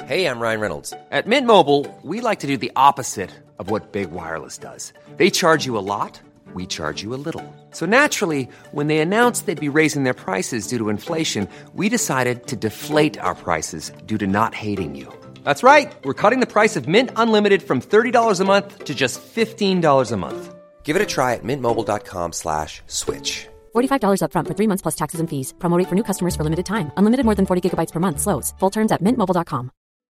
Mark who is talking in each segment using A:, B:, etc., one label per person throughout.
A: Hey, I'm Ryan Reynolds. At Mint Mobile, we like to do the opposite of what Big Wireless does. They charge you a lot, we charge you a little. So naturally, when they announced they'd be raising their prices due to inflation, we decided to deflate our prices due to not hating you. That's right. We're cutting the price of Mint Unlimited from $30 a month to just $15 a month. Give it a try at mintmobile.com/switch.
B: $45 up front for 3 months plus taxes and fees. Promo rate for new customers for limited time. Unlimited more than 40 gigabytes per month. Slows full terms at mintmobile.com.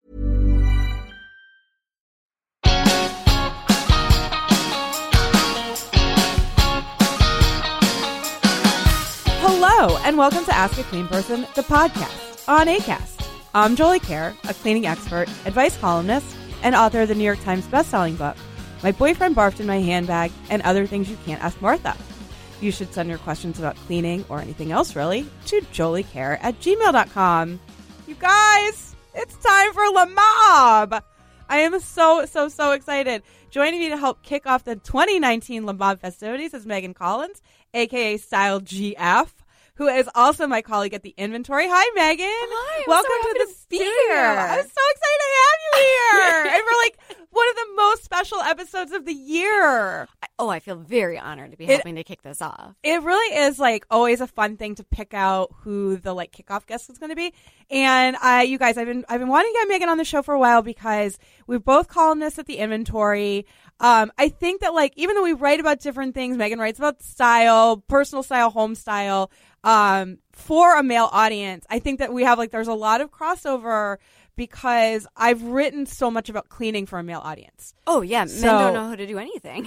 C: Hello, and welcome to Ask a Clean Person, the podcast on Acast. I'm Jolie Kerr, a cleaning expert, advice columnist, and author of the New York Times bestselling book, My Boyfriend Barfed in My Handbag, and Other Things You Can't Ask Martha. You should send your questions about cleaning or anything else, really, to joliekerr@gmail.com. You guys, it's time for La Mob! I am so excited. Joining me to help kick off the 2019 La Mob festivities is Megan Collins, a.k.a. Style GF, who is also my colleague at the Inventory. Hi, Megan.
D: Hi.
C: Welcome
D: so
C: to the studio.
D: here.
C: I'm so excited to have you here. And for one of the most special episodes of the year.
D: I feel very honored to be helping to kick this off.
C: It really is always a fun thing to pick out who the kickoff guest is going to be. And you guys, I've been wanting to get Megan on the show for a while because we're both columnists at the Inventory. I think that even though we write about different things, Megan writes about style, personal style, home style, for a male audience. I think that we have there's a lot of crossover because I've written so much about cleaning for a male audience.
D: Oh yeah, men don't know how to do anything.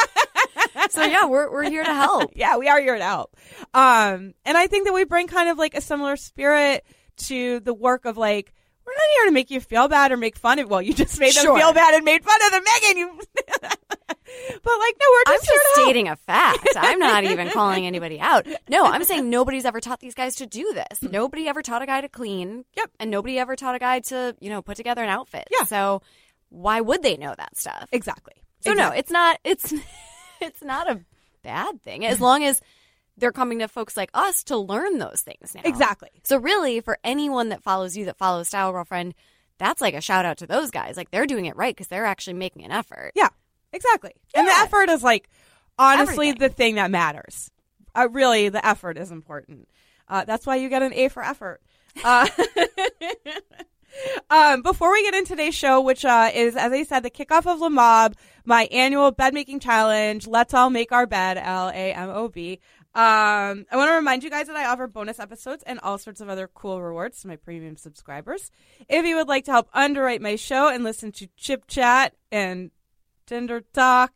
D: So yeah, we're here to help.
C: Yeah, we are here to help. And I think that we bring kind of a similar spirit to the work of we're not here to make you feel bad or make fun of. Well, you just made them feel bad and made fun of them, Megan. You. But no, we're
D: I'm
C: just
D: just stating a fact. I'm not even calling anybody out. No, I'm saying nobody's ever taught these guys to do this. Nobody ever taught a guy to clean.
C: Yep.
D: And nobody ever taught a guy to, put together an outfit.
C: Yeah.
D: So why would they know that stuff?
C: Exactly.
D: No, it's not a bad thing as long as they're coming to folks like us to learn those things now.
C: Exactly.
D: So really, for anyone that follows you, that follows Style Girlfriend, that's a shout out to those guys. They're doing it right because they're actually making an effort.
C: Yeah, exactly. Yeah. And the effort is honestly
D: Everything.
C: the thing that matters. Really, the effort is important. That's why you get an A for effort. Before we get into today's show, which is, as I said, the kickoff of La Mob, my annual bed making challenge, Let's All Make Our Bed, LAMOB. I want to remind you guys that I offer bonus episodes and all sorts of other cool rewards to my premium subscribers. If you would like to help underwrite my show and listen to Chip Chat and Tinder Talk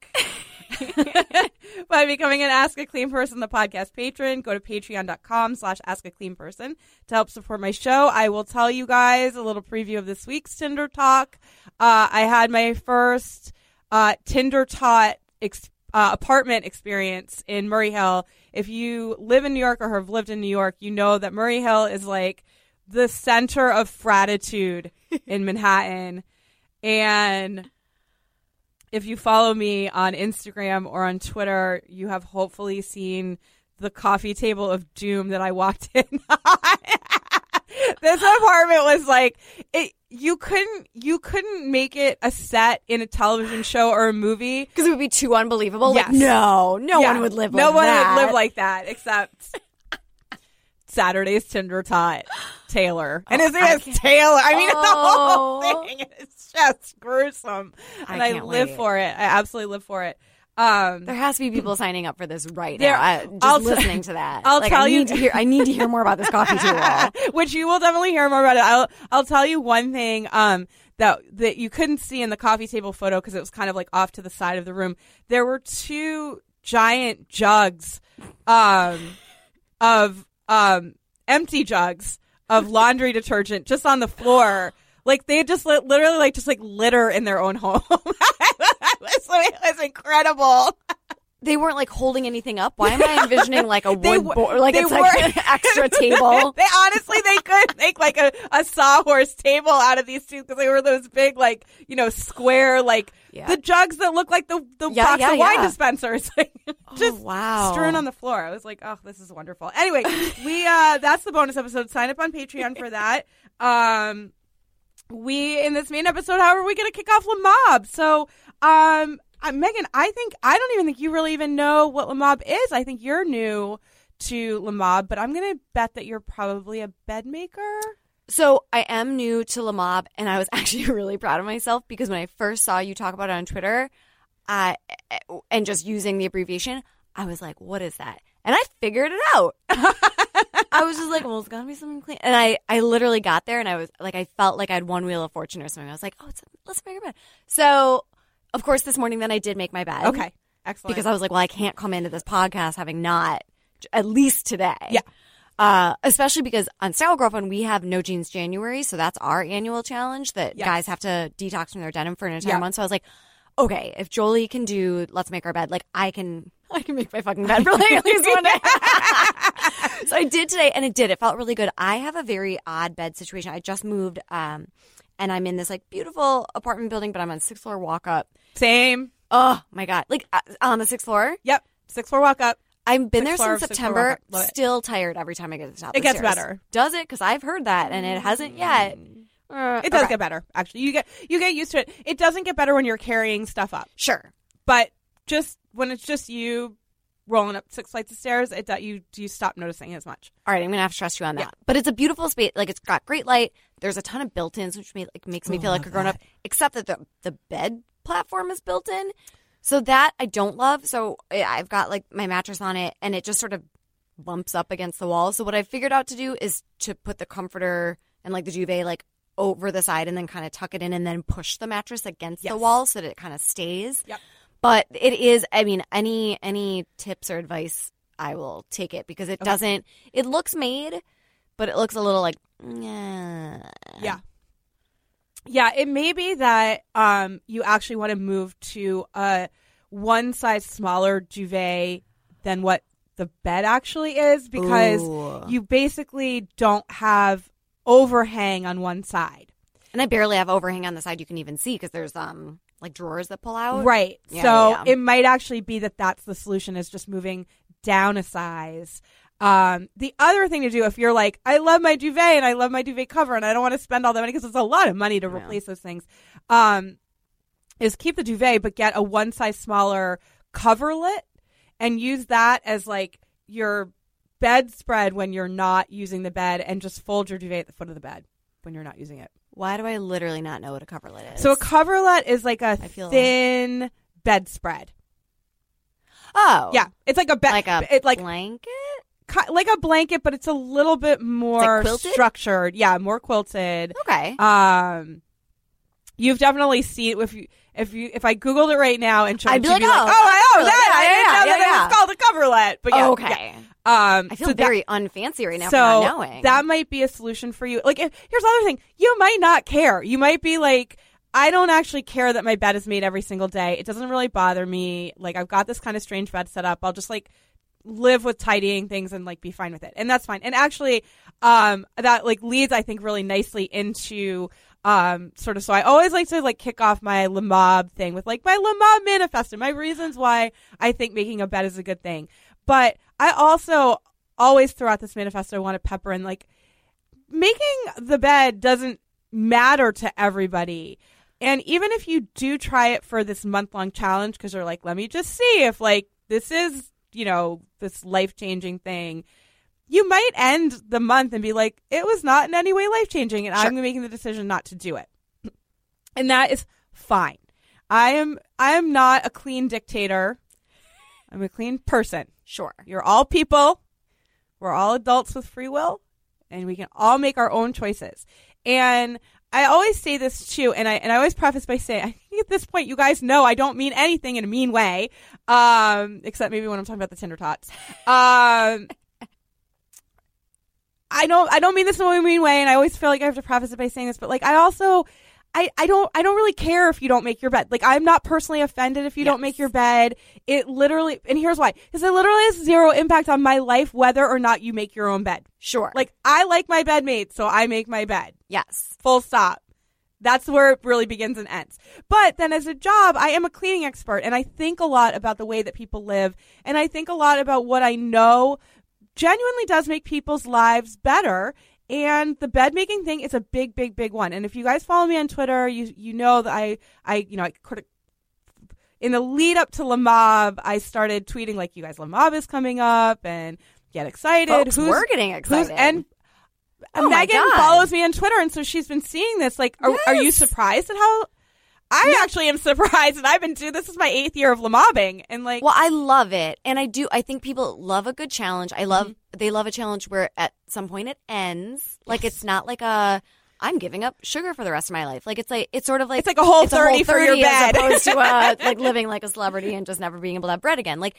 C: by becoming an Ask a Clean Person, the podcast patron, go to patreon.com/askacleanperson to help support my show. I will tell you guys a little preview of this week's Tinder Talk. I had my first Tinder Tot apartment experience in Murray Hill. If you live in New York or have lived in New York, you know that Murray Hill is the center of fratitude in Manhattan. And if you follow me on Instagram or on Twitter, you have hopefully seen the coffee table of doom that I walked in on. This apartment was you couldn't make it a set in a television show or a movie
D: Because it would be too unbelievable.
C: Yes.
D: No one would live like that.
C: No one would live like that except Saturday's Tinder Tot, Taylor. And his name is Taylor. I mean, the whole thing is just gruesome. And I live for it. I absolutely live for it.
D: There has to be people signing up for this right now. Listening to that. I need to hear more about this coffee table.
C: Which you will definitely hear more about it. I'll tell you one thing that you couldn't see in the coffee table photo because it was kind of off to the side of the room. There were two giant jugs of empty jugs of laundry detergent just on the floor. They just literally litter in their own home. It was incredible.
D: They weren't holding anything up. Why am I envisioning a wood board? An extra table.
C: They could make a sawhorse table out of these two because they were those big square the jugs that look like the box of wine dispensers. Just strewn on the floor. I was like, oh, this is wonderful. Anyway, we that's the bonus episode. Sign up on Patreon for that. in this main episode, however, we're going to kick off Le Mob. So, Megan, I don't even think you really even know what Le Mob is. I think you're new to Le Mob, but I'm going to bet that you're probably a bed maker.
D: So I am new to Le Mob, and I was actually really proud of myself because when I first saw you talk about it on Twitter, and just using the abbreviation, I was like, what is that? And I figured it out. I was just like, well, it's got to be something clean. And I literally got there, and I was like, I felt like I had won Wheel of Fortune or something. I was like, oh, let's make our bed. So, of course, this morning then I did make my bed.
C: Okay, excellent.
D: Because I was like, well, I can't come into this podcast having not, at least today.
C: Yeah.
D: Especially because on Style Girlfriend, we have No Jeans January, so that's our annual challenge that guys have to detox from their denim for an entire month. So I was like, okay, if Jolie can do Let's Make Our Bed, like I can make my fucking bed for like at least one day. So I did today, and it did. It felt really good. I have a very odd bed situation. I just moved, and I'm in this like beautiful apartment building, but I'm on 6th floor walk up.
C: Same.
D: Oh my God. Like on the 6th floor?
C: Yep. 6th floor walk up.
D: I've been there
C: Sixth floor,
D: since
C: sixth floor
D: September,
C: walk up.
D: still tired every time I get to the top of
C: It
D: the
C: gets
D: stairs.
C: better.
D: Does it? Because I've heard that, and it hasn't yet.
C: It does get better, actually. You get used to it. It doesn't get better when you're carrying stuff up.
D: Sure.
C: But just when it's just you rolling up 6 flights of stairs, you stop noticing as much.
D: All right, I'm going to have to trust you on that.
C: Yeah.
D: But it's a beautiful space. Like, it's got great light. There's a ton of built-ins, which makes me feel like a grown-up, except that the bed platform is built in. So that I don't love. So I've got, like, my mattress on it, and it just sort of bumps up against the wall. So what I figured out to do is to put the comforter and, like, the duvet, like, over the side and then kind of tuck it in and then push the mattress against the wall so that it kind of stays.
C: Yep.
D: But it is, I mean, any tips or advice, I will take it because it doesn't, it looks made, but it looks a little like, nah.
C: Yeah. Yeah, it may be that you actually want to move to a one size smaller duvet than what the bed actually is because you basically don't have overhang on one side.
D: And I barely have overhang on the side you can even see because there's like drawers that pull out.
C: Right.
D: Yeah,
C: so it might actually be that that's the solution is just moving down a size. The other thing to do if you're like, I love my duvet and I love my duvet cover and I don't want to spend all that money because it's a lot of money to replace those things, is keep the duvet but get a one size smaller coverlet and use that as like your bedspread when you're not using the bed and just fold your duvet at the foot of the bed when you're not using it.
D: Why do I literally not know what a coverlet is?
C: So a coverlet is like a thin bedspread.
D: Oh.
C: Yeah. It's like a bed.
D: Like a blanket?
C: Like a blanket, but it's a little bit more structured. Yeah, more quilted.
D: Okay.
C: You've definitely seen if I Googled it right now and showed
D: I'd
C: it
D: be
C: to
D: like,
C: you, I didn't know that it was called a coverlet. But yeah,
D: okay.
C: Yeah.
D: I feel very unfancy right now for not knowing.
C: That might be a solution for you. Like, here's the other thing. You might not care. You might be like, I don't actually care that my bed is made every single day. It doesn't really bother me. Like, I've got this kind of strange bed set up. I'll just, like, live with tidying things and, like, be fine with it. And that's fine. And actually, that, like, leads, I think, really nicely into sort of, so I always like to, like, kick off my Le Mob thing with, like, my Le Mob manifesto, my reasons why I think making a bed is a good thing. But I also always throughout this manifesto want to pepper in, like, making the bed doesn't matter to everybody. And even if you do try it for this month-long challenge because you're like, let me just see if, like, this is, you know, this life-changing thing, you might end the month and be like, it was not in any way life-changing, and I'm making the decision not to do it. And that is fine. I am not a clean dictator. I'm a clean person.
D: Sure.
C: You're all people. We're all adults with free will, and we can all make our own choices. And I always say this too, and I always preface by saying, I think at this point you guys know I don't mean anything in a mean way, except maybe when I'm talking about the Tinder tots. I don't mean this in a mean way, and I always feel like I have to preface it by saying this, but like I don't really care if you don't make your bed. Like, I'm not personally offended if you don't make your bed. It literally, and here's why, because it literally has zero impact on my life whether or not you make your own bed.
D: Sure.
C: Like, I like my bed made, so I make my bed.
D: Yes.
C: Full stop. That's where it really begins and ends. But then as a job, I am a cleaning expert, and I think a lot about the way that people live, and I think a lot about what I know genuinely does make people's lives better. And the bed making thing is a big, big, big one. And if you guys follow me on Twitter, you know that I in the lead up to Le Mab, I started tweeting like, you guys, Le Mab is coming up and get excited.
D: Folks, we're getting excited.
C: And Megan follows me on Twitter, and so she's been seeing this. Like, are you surprised at how? I actually am surprised, and I've been doing this is my 8th year of Le Mabbing, and like,
D: well, I love it, and I think people love a good challenge. They love a challenge where at some point it ends. Like, it's not like I'm giving up sugar for the rest of my life. Like, it's sort of like
C: it's like a whole 30 for your bed,
D: as opposed to like living like a celebrity and just never being able to have bread again. Like,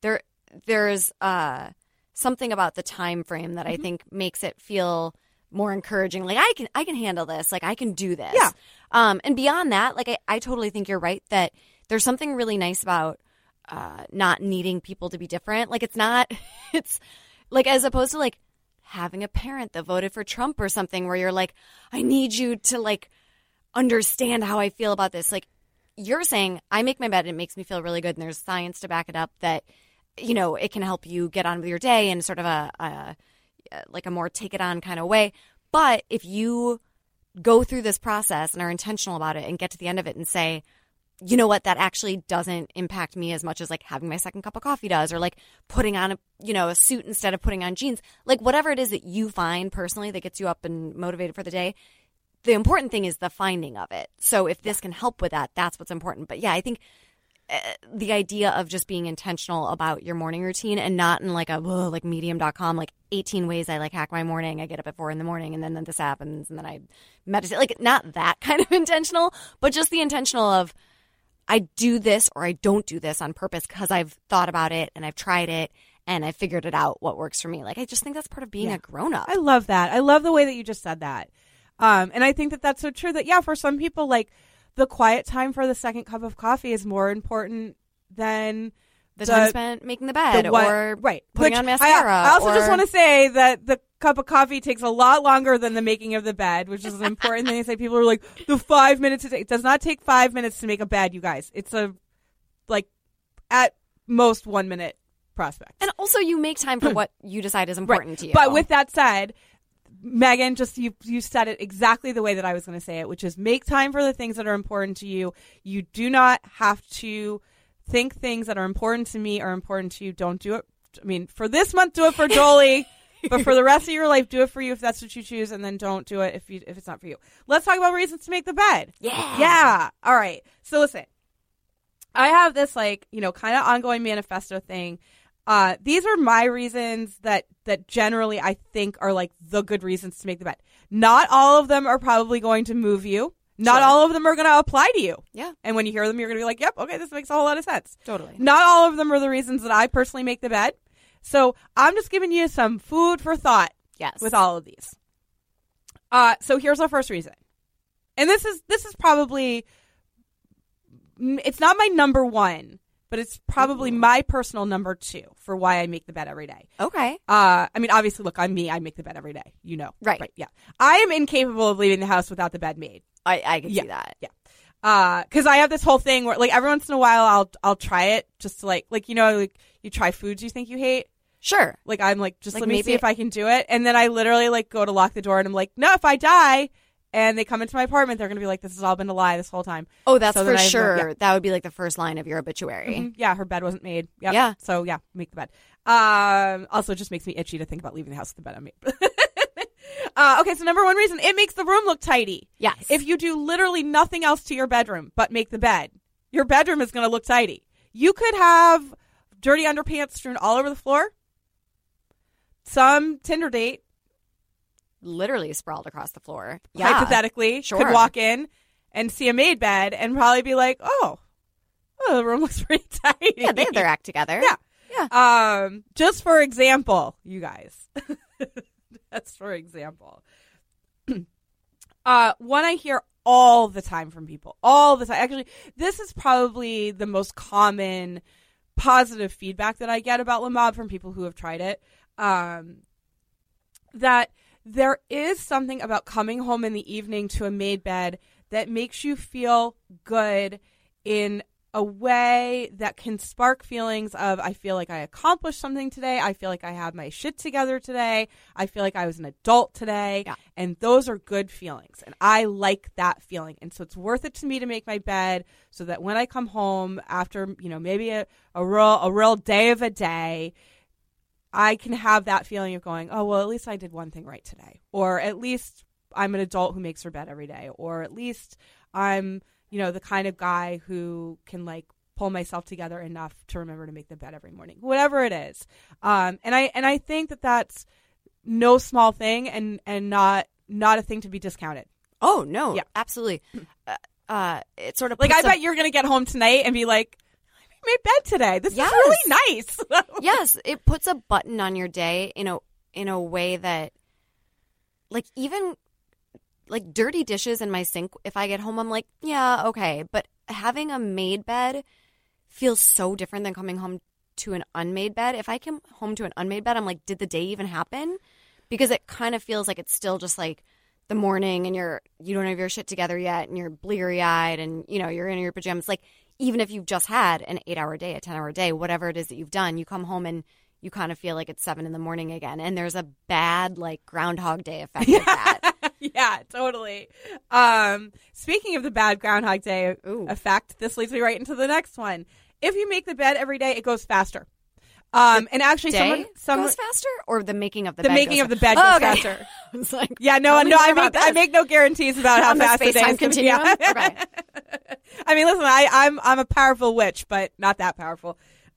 D: there's something about the time frame that I think makes it feel more encouraging. Like, I can handle this. Like, I can do this.
C: Yeah.
D: And beyond that, like, I totally think you're right that there's something really nice about not needing people to be different. Like, it's like, as opposed to like having a parent that voted for Trump or something where you're like, I need you to like understand how I feel about this. Like, you're saying, I make my bed and it makes me feel really good, and there's science to back it up that, you know, it can help you get on with your day in sort of a more take it on kind of way. But if you go through this process and are intentional about it and get to the end of it and say, you know what, that actually doesn't impact me as much as like having my second cup of coffee does, or like putting on a suit instead of putting on jeans, like whatever it is that you find personally that gets you up and motivated for the day. The important thing is the finding of it. So if this can help with that, that's what's important. But yeah, I think the idea of just being intentional about your morning routine and not in like like medium.com, like 18 ways I like hack my morning. I get up at 4 a.m. and then this happens and then I meditate. Like, not that kind of intentional, but just the intentional of I do this or I don't do this on purpose because I've thought about it and I've tried it and I've figured it out what works for me. Like, I just think that's part of being a grown up.
C: I love that. I love the way that you just said that. And I think that that's so true that, yeah, for some people, like, the quiet time for the second cup of coffee is more important than
D: the time spent making the bed or putting on mascara.
C: I also just want to say that the cup of coffee takes a lot longer than the making of the bed, which is an important thing to say. People are like, the 5 minutes it does not take 5 minutes to make a bed, you guys. It's at most 1 minute prospect.
D: And also, you make time for what you decide is important to you.
C: But with that said, Megan, just you said it exactly the way that I was going to say it, which is make time for the things that are important to you. You do not have to think things that are important to me are important to you. Don't do it. I mean, for this month, do it for Jolie, but for the rest of your life, do it for you if that's what you choose, and then don't do it if it's not for you. Let's talk about reasons to make the bed. Yeah. All right. So listen, I have this kind of ongoing manifesto thing. These are my reasons that generally I think are like the good reasons to make the bed. Not all of them are probably going to move you. Not all of them are going to apply to you.
D: Yeah.
C: And when you hear them, you're going to be like, yep, okay, this makes a whole lot of sense.
D: Totally.
C: Not all of them are the reasons that I personally make the bed. So I'm just giving you some food for thought.
D: Yes.
C: With all of these. So here's our first reason. And this is probably, it's not my number one, but it's probably my personal number 2 for why I make the bed every day.
D: Okay.
C: I mean, obviously, look, I'm me. I make the bed every day. You know.
D: Right.
C: Yeah. I am incapable of leaving the house without the bed made.
D: I can see that.
C: Yeah. Because I have this whole thing where, like, every once in a while, I'll try it just to, like you try foods you think you hate.
D: Sure.
C: Like, I'm like, just let me see if I can do it. And then I literally, like, go to lock the door, and I'm like, no, if I die, and they come into my apartment, they're going to be like, this has all been a lie this whole time.
D: Oh, that's so for sure. That would be like the first line of your obituary.
C: Mm-hmm. Yeah, her bed wasn't made. Yep.
D: Yeah.
C: So, yeah, make the bed. Also, it just makes me itchy to think about leaving the house with the bed unmade. Okay, so number 1 reason, it makes the room look tidy.
D: Yes.
C: If you do literally nothing else to your bedroom but make the bed, your bedroom is going to look tidy. You could have dirty underpants strewn all over the floor. Some Tinder date.
D: Literally sprawled across the floor. Yeah.
C: Hypothetically,
D: sure.
C: Could walk in and see a made bed and probably be like, oh, the room looks pretty tidy.
D: Yeah, they have their act together.
C: Yeah. Just for example, you guys. That's for example. One I hear all the time from people. All the time. Actually, this is probably the most common positive feedback that I get about Le Mab from people who have tried it. That there is something about coming home in the evening to a made bed that makes you feel good in a way that can spark feelings of, I feel like I accomplished something today. I feel like I have my shit together today. I feel like I was an adult today.
D: Yeah.
C: And those are good feelings. And I like that feeling. And so it's worth it to me to make my bed so that when I come home after, maybe a real day of a day, I can have that feeling of going, oh, well, at least I did one thing right today. Or at least I'm an adult who makes her bed every day. Or at least I'm the kind of guy who can like pull myself together enough to remember to make the bed every morning, whatever it is. And I think that that's no small thing and not a thing to be discounted.
D: Oh no,
C: yeah,
D: absolutely. It's sort of
C: like, I bet you're going to get home tonight and be like, I made bed today. This is really nice.
D: Yes. It puts a button on your day in a way that, like, even like dirty dishes in my sink, if I get home, I'm like, yeah, okay. But having a made bed feels so different than coming home to an unmade bed. If I come home to an unmade bed, I'm like, did the day even happen? Because it kind of feels like it's still just like the morning and you don't have your shit together yet and you're bleary-eyed and, you're in your pajamas. Like, even if you've just had an 8-hour day, a 10-hour day, whatever it is that you've done, you come home and you kind of feel like it's 7 a.m. again. And there's a bad, like, Groundhog Day effect of that.
C: Yeah, totally. Speaking of the bad Groundhog Day effect, this leads me right into the next one. If you make the bed every day, it goes faster. And actually, someone
D: goes faster, or the making of the
C: bed
D: making
C: of the bed goes faster.
D: I was like,
C: yeah, no, I make no guarantees about how fast the day is
D: continuum. Okay.
C: I mean, listen, I'm a powerful witch, but not that powerful.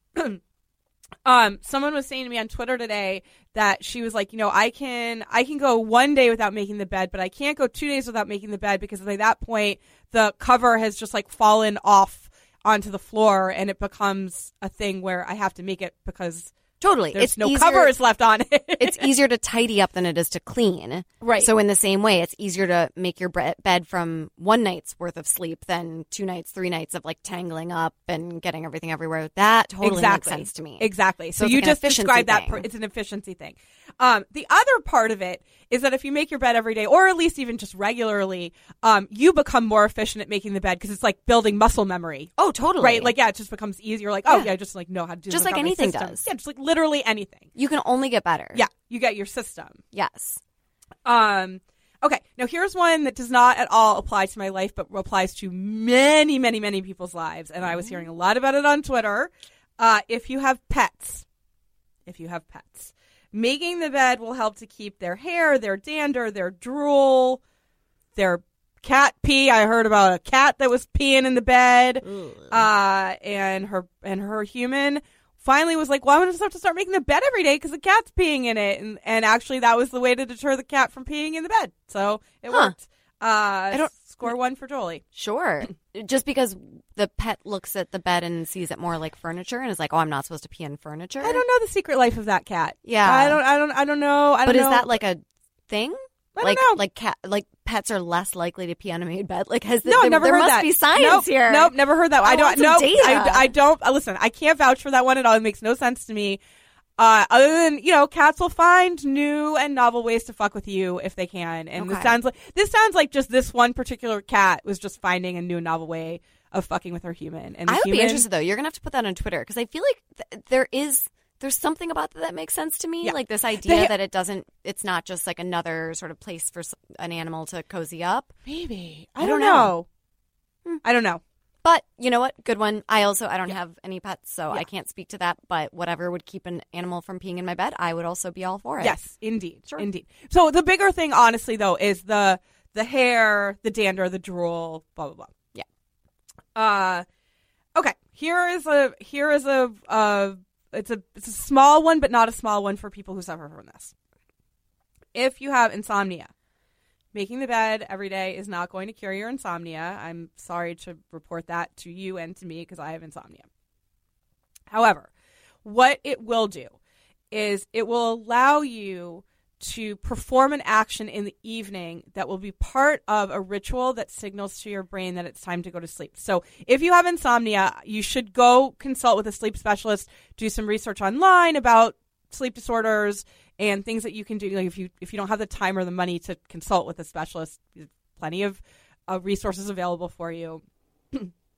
C: Someone was saying to me on Twitter today that she was like, I can go one day without making the bed, but I can't go 2 days without making the bed because by that point the cover has just like fallen off onto the floor and it becomes a thing where I have to make it because
D: totally
C: there's no covers left on it.
D: It's easier to tidy up than it is to clean.
C: Right.
D: So in the same way, it's easier to make your bed from one night's worth of sleep than 2 nights, 3 nights of like tangling up and getting everything everywhere. That totally makes sense to me.
C: Exactly. So
D: it's
C: you
D: like
C: just described that. It's an efficiency thing. The other part of it is that if you make your bed every day, or at least even just regularly, you become more efficient at making the bed because it's like building muscle memory.
D: Oh, totally.
C: Right? Like, yeah, it just becomes easier. Like, oh, yeah, I just like know how to do
D: just like anything does.
C: Yeah, just like literally anything.
D: You can only get better.
C: Yeah, you get your system.
D: Yes.
C: Okay, now here's one that does not at all apply to my life, but applies to many, many, many people's lives. And I was hearing a lot about it on Twitter. If you have pets, making the bed will help to keep their hair, their dander, their drool, their cat pee. I heard about a cat that was peeing in the bed. And her human finally was like, well, I'm going to have to start making the bed every day because the cat's peeing in it. And actually that was the way to deter the cat from peeing in the bed. So it worked. I don't score one for Jolie.
D: Sure. Just because the pet looks at the bed and sees it more like furniture and is like, oh, I'm not supposed to pee in furniture.
C: I don't know the secret life of that cat.
D: Yeah.
C: I don't know.
D: But is that like a thing?
C: I don't know.
D: Like pets are less likely to pee on a made bed. Like
C: I've never heard that.
D: There must be science here.
C: Nope, never heard that. I don't. No,
D: data.
C: I don't. Listen, I can't vouch for that one at all. It makes no sense to me. Other than cats will find new and novel ways to fuck with you if they can. And this sounds like just this one particular cat was just finding a new novel way of fucking with her human. And
D: I would be interested though. You're gonna have to put that on Twitter because I feel like there's something about that makes sense to me. Yeah. Like this idea that it's not just like another sort of place for an animal to cozy up.
C: Maybe. I don't know. I don't know.
D: But you know what? Good one. I don't have any pets, so I can't speak to that. But whatever would keep an animal from peeing in my bed, I would also be all for it.
C: Yes, indeed. Sure. Indeed. So the bigger thing, honestly, though, is the hair, the dander, the drool, blah, blah, blah.
D: Yeah.
C: Okay. It's a small one, but not a small one for people who suffer from this. If you have insomnia, making the bed every day is not going to cure your insomnia. I'm sorry to report that to you and to me because I have insomnia. However, what it will do is it will allow you to perform an action in the evening that will be part of a ritual that signals to your brain that it's time to go to sleep. So if you have insomnia, you should go consult with a sleep specialist, do some research online about sleep disorders and things that you can do. Like if you don't have the time or the money to consult with a specialist, there's plenty of resources available for you.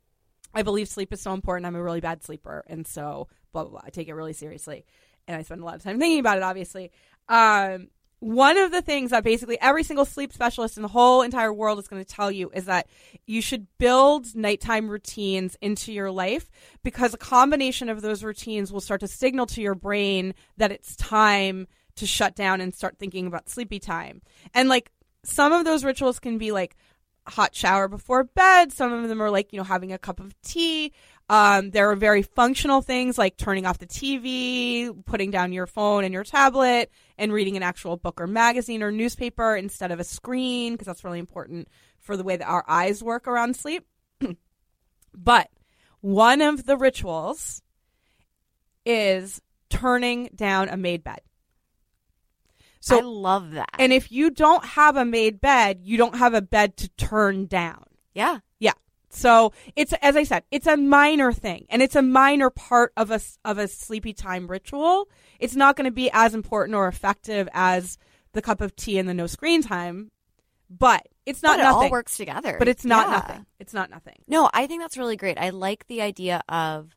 C: I believe sleep is so important. I'm a really bad sleeper. And so blah, blah, blah. I take it really seriously. And I spend a lot of time thinking about it, obviously. One of the things that basically every single sleep specialist in the whole entire world is going to tell you is that you should build nighttime routines into your life, because a combination of those routines will start to signal to your brain that it's time to shut down and start thinking about sleepy time. And like some of those rituals can be like hot shower before bed. Some of them are like, having a cup of tea. There are very functional things like turning off the TV, putting down your phone and your tablet, and reading an actual book or magazine or newspaper instead of a screen, because that's really important for the way that our eyes work around sleep. But one of the rituals is turning down a made bed. So
D: I love that.
C: And if you don't have a made bed, you don't have a bed to turn down.
D: Yeah.
C: Yeah. So it's, as I said, it's a minor thing, and it's a minor part of a sleepy time ritual. It's not going to be as important or effective as the cup of tea and the no screen time, but it's not
D: But it
C: nothing.
D: all works together.
C: But it's not
D: Yeah.
C: nothing. It's not nothing.
D: No, I think that's really great. I like the idea of,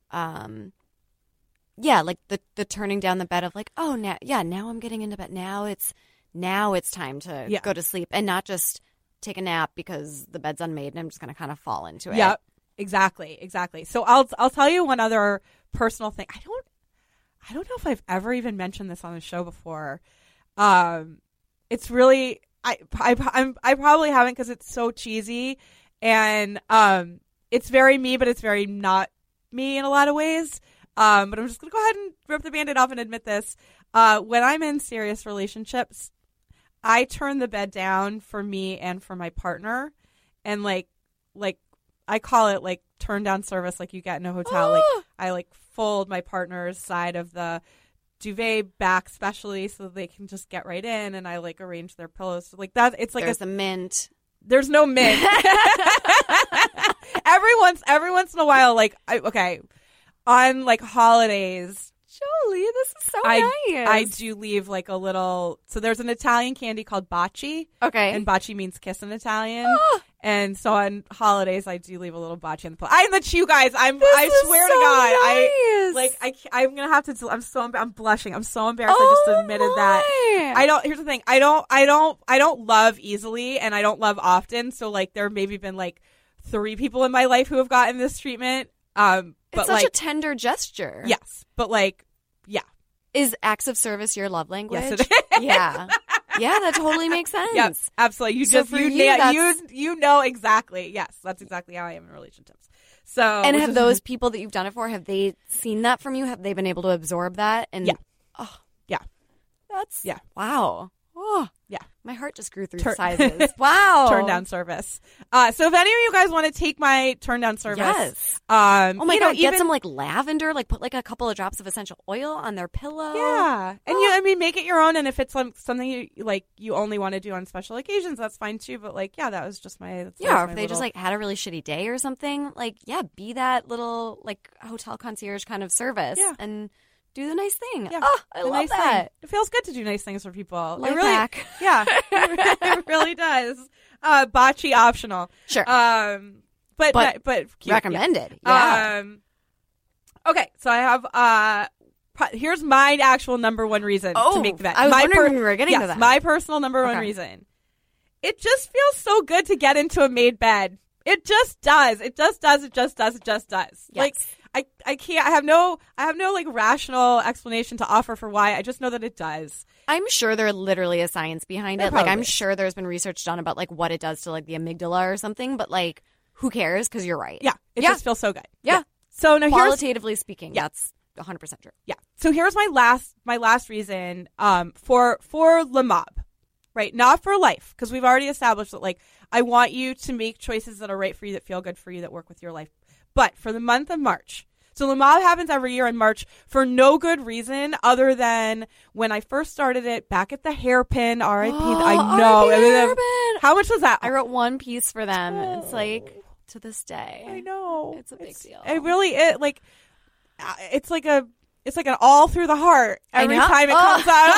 D: like the turning down the bed of like, oh, now I'm getting into bed. Now it's time to go to sleep, and not just take a nap because the bed's unmade and I'm just going to kind of fall into it.
C: Yep, exactly. So I'll tell you one other personal thing. I don't know if I've ever even mentioned this on the show before. It's really I probably haven't, because it's so cheesy, and it's very me, but it's very not me in a lot of ways. But I'm just gonna go ahead and rip the Band-Aid off and admit this. When I'm in serious relationships, I turn the bed down for me and for my partner, and like I call it like turn down service, like you get in a hotel. Like I like fold my partner's side of the duvet back specially so they can just get right in, and I like arrange their pillows like that. It's like
D: there's a mint.
C: There's no mint. every once in a while, like on like holidays.
D: Jolie, this is so nice.
C: I do leave like a little. So there's an Italian candy called baci. Okay. And baci means kiss in Italian. And so on holidays, I do leave a little baci on the plate. I'm the chew, guys. I swear to God.
D: Nice.
C: I'm gonna have to. I'm blushing. I'm so embarrassed. I just admitted that. Here's the thing. I don't love easily, and I don't love often. So like there maybe been like 3 people in my life who have gotten this treatment. But
D: it's such a tender gesture.
C: Yes, but like. Yeah.
D: Is acts of service your love language?
C: Yes, it is.
D: Yeah. Yeah, that totally makes sense.
C: Yep, absolutely. You know exactly. Yes, that's exactly how I am in relationships. So,
D: and have those people that you've done it for, have they seen that from you? Have they been able to absorb that? And
C: yeah.
D: Oh,
C: yeah.
D: That's
C: yeah.
D: Wow. Oh,
C: yeah.
D: My heart just grew 3 sizes. Wow.
C: Turn down service. So if any of you guys want to take my turn down service,
D: yes.
C: Oh
D: my God, get some like lavender, like put like a couple of drops of essential oil on their pillow.
C: Yeah. And make it your own. And if it's something you only want to do on special occasions, that's fine too. But like, that was just my.
D: Or if they just like had a really shitty day or something, like, be that little like hotel concierge kind of service. Yeah. And do the nice thing. Yeah. Oh, I love that.
C: Thing. It feels good to do nice things for people.
D: Life hack.
C: Yeah, it really does. Baci optional.
D: Sure.
C: But cute,
D: recommended. Yeah.
C: Okay, so I have here's my actual number one reason to make the bet.
D: I was wondering when we were getting to that.
C: My personal number one reason. It just feels so good to get into a made bed. It just does. It just does. It just does. It just does.
D: Yes.
C: Like. I can't. I have no like rational explanation to offer for why. I just know that it does.
D: I'm sure there literally is science behind it. Like I'm sure there's been research done about like what it does to like the amygdala or something. But like, who cares? Because you're right.
C: Yeah, it just feels so good.
D: Yeah.
C: So now
D: qualitatively speaking, that's 100% true.
C: Yeah. So here's my last reason for Le Mob, right? Not for life, because we've already established that like I want you to make choices that are right for you, that feel good for you, that work with your life. But for the month of March, so Le Mob happens every year in March for no good reason other than when I first started it back at the Hairpin, R.I.P. I know.
D: Hairpin.
C: How much was that?
D: I wrote one piece for them. Oh. It's like to this day.
C: I know.
D: It's a big deal.
C: It really is. Like, it's like an all through the heart every time it comes out.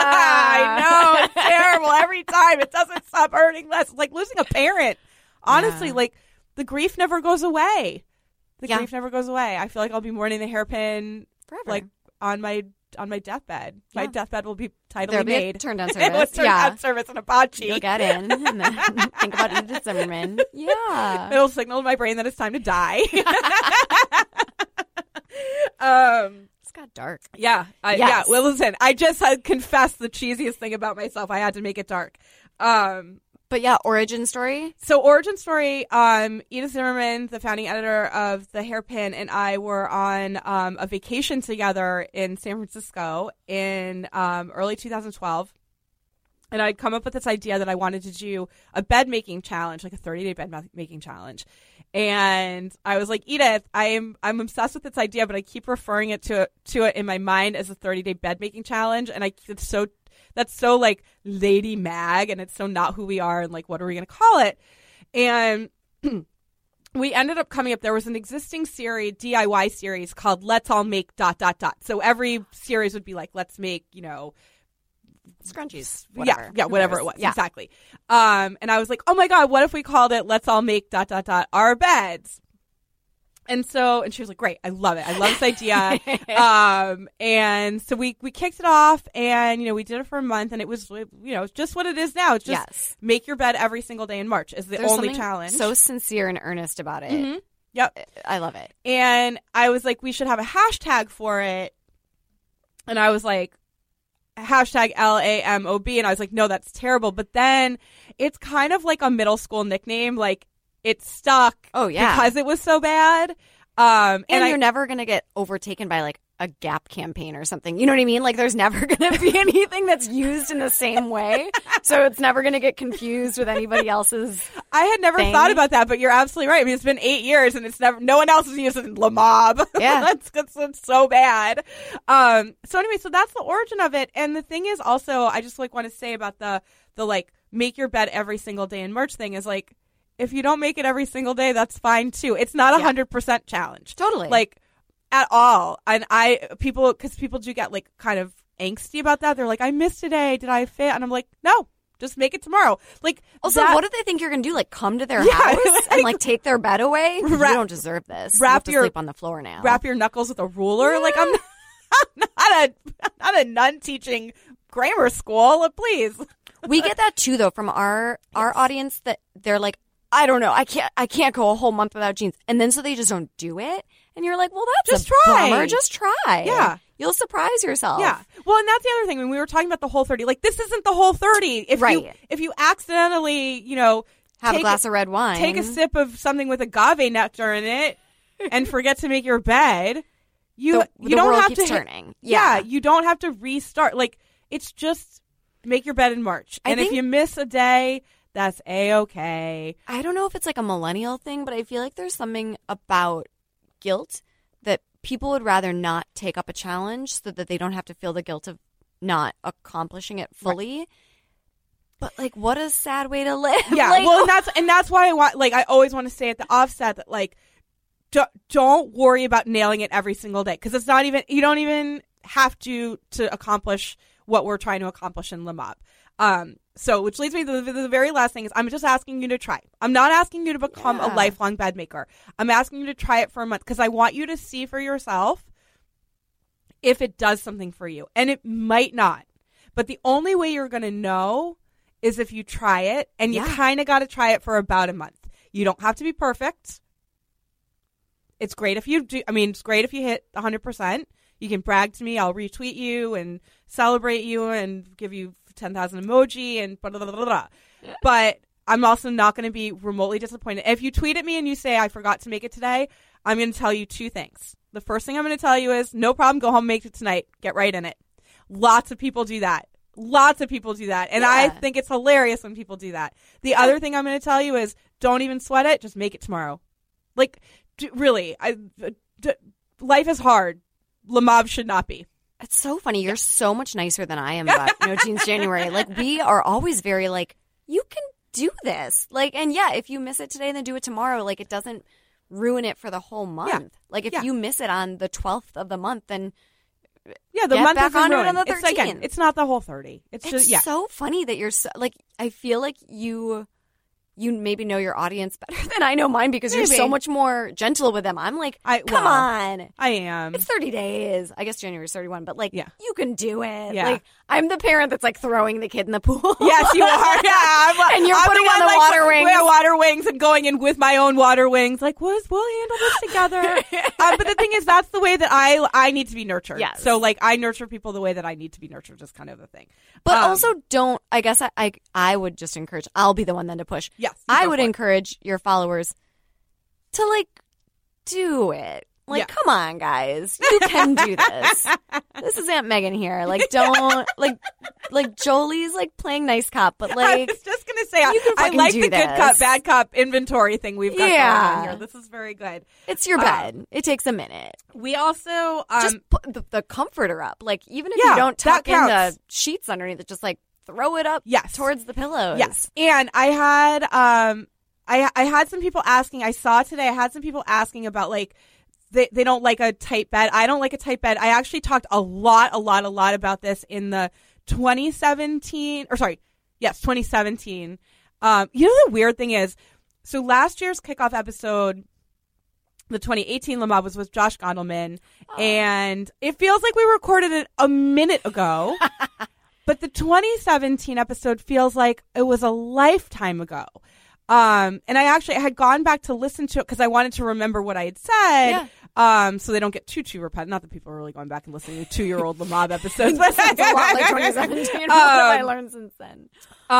C: I know. It's terrible. Every time. It doesn't stop hurting less. It's like losing a parent. Honestly, like the grief never goes away. The grief never goes away. I feel like I'll be mourning the hairpin
D: forever.
C: like on my deathbed. My deathbed will be tidally
D: There'll
C: made.
D: Be a turn down
C: It
D: service.
C: was turn down service and a bocce.
D: You'll get in and then think about Edith Zimmerman. Yeah.
C: It'll signal to my brain that it's time to die.
D: It's got dark.
C: Yeah. Yeah. Well, listen, I just had confessed the cheesiest thing about myself. I had to make it dark.
D: But yeah, origin story.
C: So origin story, Edith Zimmerman, the founding editor of The Hairpin, and I were on a vacation together in San Francisco in early 2012. And I'd come up with this idea that I wanted to do a bed making challenge, like a 30-day bed making challenge. And I was like, Edith, I'm obsessed with this idea, but I keep referring it to it in my mind as a 30-day bed making challenge. And that's so like Lady Mag, and it's so not who we are, and like, what are we going to call it? And we ended up coming up, there was an existing series, DIY series called Let's All Make ... So every series would be like, let's make,
D: Scrunchies.
C: Whatever. Yeah, whatever it was. Yeah. Exactly. And I was like, oh my God, what if we called it Let's All Make ... our beds? And she was like, great, I love it. I love this idea. And so we kicked it off, and, we did it for a month, and it was, just what it is now. It's just make your bed every single day in March is the only challenge.
D: So sincere and earnest about it.
C: Mm-hmm. Yep.
D: I love it.
C: And I was like, we should have a hashtag for it. And I was like, hashtag LAMOB. And I was like, no, that's terrible. But then it's kind of like a middle school nickname. Like, it stuck.
D: Oh, yeah.
C: Because it was so bad.
D: And you're never going to get overtaken by like a Gap campaign or something. You know what I mean? Like, there's never going to be anything that's used in the same way. So it's never going to get confused with anybody else's
C: I had never thought about that, but you're absolutely right. I mean, it's been 8 years, and no one else is using Le Mob.
D: Yeah.
C: that's so bad. So anyway, so that's the origin of it. And the thing is also, I just like want to say about the like make your bed every single day in March thing is like, if you don't make it every single day, that's fine too. It's not 100% challenge.
D: Totally.
C: Like, at all. And because people do get like kind of angsty about that. They're like, I missed today. Did I fit? And I'm like, no, just make it tomorrow. Like,
D: also, what do they think you're going to do? Like, come to their house and like take their bed away? You don't deserve this. You have to sleep on the floor now.
C: Wrap your knuckles with a ruler. Yeah. Like, I'm not a nun teaching grammar school. Please.
D: We get that too, though, from our audience, that they're like, I don't know, I can't go a whole month without jeans, and then so they just don't do it, and you're like, well, that's
C: just try.
D: Bummer. Just try.
C: Yeah,
D: you'll surprise yourself.
C: Yeah. Well, and that's the other thing when we were talking about the Whole30. Like, this isn't the Whole30. If you accidentally,
D: have a glass of red wine,
C: take a sip of something with agave nectar in it, and forget to make your bed, you don't have to
D: turning.
C: Yeah, you don't have to restart. Like, it's just make your bed in March, and if you miss a day, that's A-okay.
D: I don't know if it's like a millennial thing, but I feel like there's something about guilt that people would rather not take up a challenge so that they don't have to feel the guilt of not accomplishing it fully. Right. But like, what a sad way to live.
C: Yeah, like, well, and that's why I always want to say at the offset that like, don't worry about nailing it every single day, because it's not even, you don't even have to accomplish what we're trying to accomplish in Le Mob. So, which leads me to the very last thing is I'm just asking you to try. I'm not asking you to become a lifelong bed maker. I'm asking you to try it for a month, because I want you to see for yourself if it does something for you. And it might not. But the only way you're going to know is if you try it, and you kind of got to try it for about a month. You don't have to be perfect. It's great if you do. I mean, it's great if you hit 100%. You can brag to me. I'll retweet you and celebrate you and give you 10,000 emoji and blah, blah, blah, blah, blah. But I'm also not going to be remotely disappointed. If you tweet at me and you say, I forgot to make it today, I'm going to tell you two things. The first thing I'm going to tell you is, no problem, go home and make it tonight. Get right in it. Lots of people do that. And I think it's hilarious when people do that. The other thing I'm going to tell you is, don't even sweat it. Just make it tomorrow. Like, really, life is hard. Le Mob should not be.
D: It's so funny. You're so much nicer than I am about No Jeans January. Like, we are always very like, you can do this. Like, and if you miss it today, then do it tomorrow. Like, it doesn't ruin it for the whole month. Yeah. Like, if you miss it on the 12th of the month, then
C: the month
D: back
C: on
D: it on the 13th.
C: It's not the Whole30. It's just
D: so funny that you're so, like, I feel like you you maybe know your audience better than I know mine because you're so much more gentle with them. I'm like, come on.
C: I am.
D: It's 30 days. I guess January's 31, but like, you can do it.
C: Yeah.
D: Like, I'm the parent that's like throwing the kid in the pool.
C: Yes, you are. Yeah,
D: and you're putting on the water wings.
C: Yeah, water wings and going in with my own water wings. Like, we'll handle this together. But the thing is, that's the way that I need to be nurtured.
D: Yes.
C: So like, I nurture people the way that I need to be nurtured, just kind of the thing.
D: But also don't, I guess I would just encourage, I'll be the one then to push.
C: Yes.
D: I would encourage your followers to like do it. Like, come on, guys. You can do this. This is Aunt Megan here. Like, don't, like Jolie's like playing nice cop, but like.
C: I was just going to say, I like the good cop, bad cop inventory thing we've got going on here. This is very good.
D: It's your bed. It takes a minute.
C: We also.
D: Just put the comforter up. Like, even if you don't tuck in the sheets underneath it, just like throw it up towards the pillows.
C: Yes. And I had, I had some people asking, I saw today, I had some people asking about like, they don't like a tight bed. I don't like a tight bed. I actually talked a lot about this in the 2017. You know, the weird thing is, so last year's kickoff episode, the 2018 Le Mob was with Josh Gondelman, and it feels like we recorded it a minute ago, but the 2017 episode feels like it was a lifetime ago. And I had gone back to listen to it because I wanted to remember what I had said. Yeah. So they don't get too repetitive. Not that people are really going back and listening to 2-year-old Le Mob episodes, but
D: it's a lot like 2017. What have I learned since then?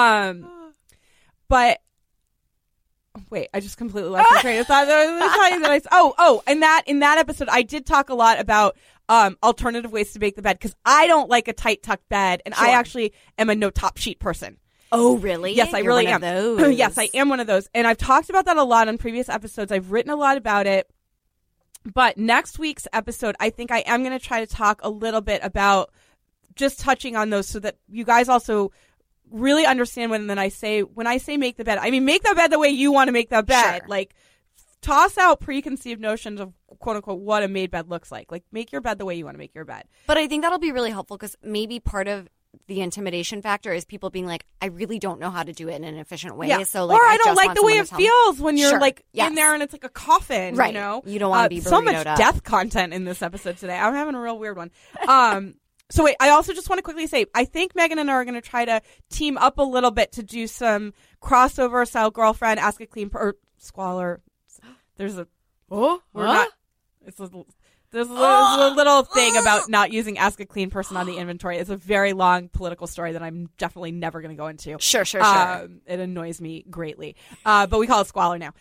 C: But wait, I just completely lost my train of thought. In that episode, I did talk a lot about alternative ways to make the bed because I don't like a tight tucked bed, and I actually am a no top sheet person.
D: Oh, really?
C: Yes, I really am. Yes, I am one of those. And I've talked about that a lot on previous episodes. I've written a lot about it. But next week's episode, I think I am going to try to talk a little bit about just touching on those so that you guys also really understand when I say make the bed, I mean make the bed the way you want to make the bed.
D: Sure.
C: Like, toss out preconceived notions of quote unquote what a made bed looks like. Like, make your bed the way you want to make your bed.
D: But I think that'll be really helpful because maybe part of the intimidation factor is people being like, I really don't know how to do it in an efficient way.
C: Yeah.
D: So like,
C: or I don't like the way it feels when you're like
D: yes.
C: in there and it's like a coffin.
D: Right.
C: You know,
D: you don't want to be
C: so much
D: up.
C: Death content in this episode today. I'm having a real weird one. So wait, I also just want to quickly say, I think Megan and I are going to try to team up a little bit to do some crossover style girlfriend, ask a clean or squalor. There's a There's a little thing about not using Ask a Clean Person on the inventory. It's a very long political story that I'm definitely never going to go into.
D: Sure.
C: It annoys me greatly. But we call it squalor now.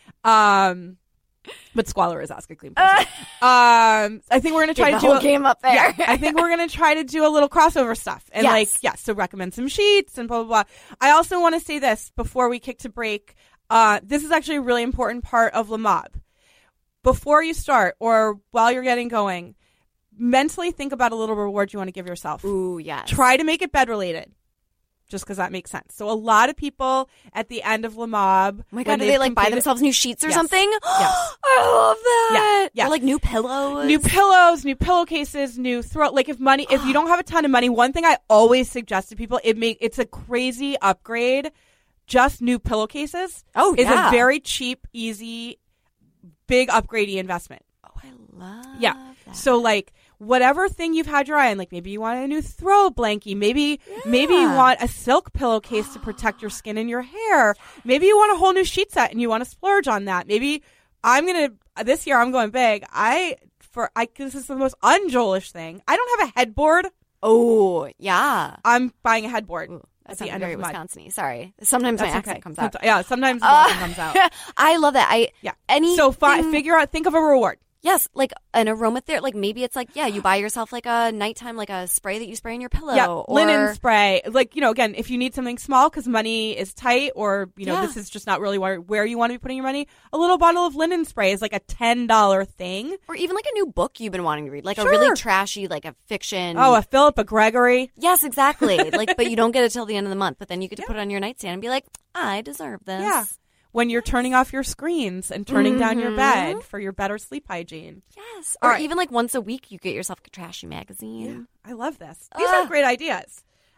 C: But squalor is Ask a Clean Person. I think we're going to try to do
D: a game up there.
C: Yeah, I think we're going to try to do a little crossover stuff. And so recommend some sheets and blah, blah, blah. I also want to say this before we kick to break. This is actually a really important part of Le Mob. Before you start or while you're getting going, mentally think about a little reward you want to give yourself.
D: Ooh, yes.
C: Try to make it bed related, just because that makes sense. So a lot of people at the end of Le Mob,
D: oh my God, do they like buy themselves new sheets or something?
C: Yes.
D: I love that.
C: Yeah.
D: Or like new pillows.
C: New pillows, new pillowcases, new throw. Like if you don't have a ton of money, one thing I always suggest to people, it's a crazy upgrade. Just new pillowcases. Is a very cheap, easy, big upgradey investment.
D: Oh, I love that.
C: So like whatever thing you've had your eye on, like maybe you want a new throw blankie, maybe you want a silk pillowcase to protect your skin and your hair. Maybe you want a whole new sheet set and you want to splurge on that. Maybe this year I'm going big. This is the most un-Jolish thing. I don't have a headboard.
D: Oh, yeah.
C: I'm buying a headboard.
D: Ooh.
C: At
D: That's
C: the end
D: very
C: of the
D: Wisconsin-y. Sorry. Sometimes my accent comes out.
C: Yeah, sometimes the accent comes out.
D: I love that.
C: Think of a reward.
D: Yes, like an aromatherapy. Like maybe it's like, you buy yourself like a nighttime, like a spray that you spray in your pillow.
C: Yeah,
D: or
C: linen spray. Like, again, if you need something small because money is tight or, this is just not really where you want to be putting your money, a little bottle of linen spray is like a $10 thing.
D: Or even like a new book you've been wanting to read. Like a really trashy, like a fiction.
C: Oh, a Philippa Gregory.
D: Yes, exactly. But you don't get it till the end of the month. But then you get to put it on your nightstand and be like, I deserve this.
C: Yeah. When you're turning off your screens and turning down your bed for your better sleep hygiene.
D: Yes. Or even like once a week you get yourself a trashy magazine.
C: Yeah, I love this. These are great ideas.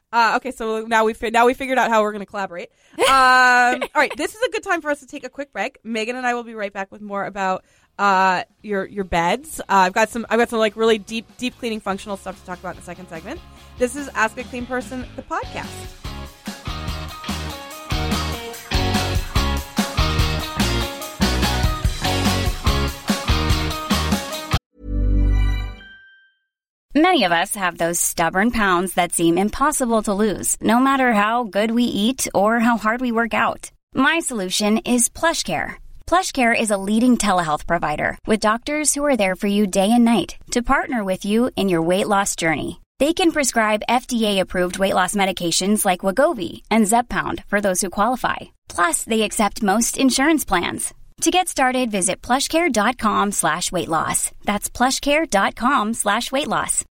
C: Okay, so now we figured out how we're going to collaborate. All right, this is a good time for us to take a quick break. Megan and I will be right back with more about your beds. I've got some like really deep cleaning functional stuff to talk about in the second segment. This is Ask a Clean Person, the podcast.
E: Many of us have those stubborn pounds that seem impossible to lose, no matter how good we eat or how hard we work out. My solution is PlushCare. PlushCare is a leading telehealth provider with doctors who are there for you day and night to partner with you in your weight loss journey. They can prescribe FDA-approved weight loss medications like Wegovy and Zepbound for those who qualify. Plus, they accept most insurance plans. To get started, visit plushcare.com/weightloss. That's plushcare.com/weightloss.